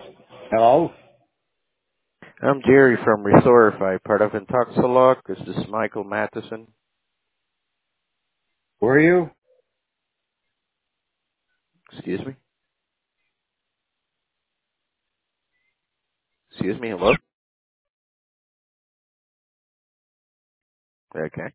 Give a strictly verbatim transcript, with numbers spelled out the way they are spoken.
Hello? I'm Jerry from Resorify, part of Intoxilog. This is Michael Matheson. Who are you? Excuse me? Excuse me, hello? Okay.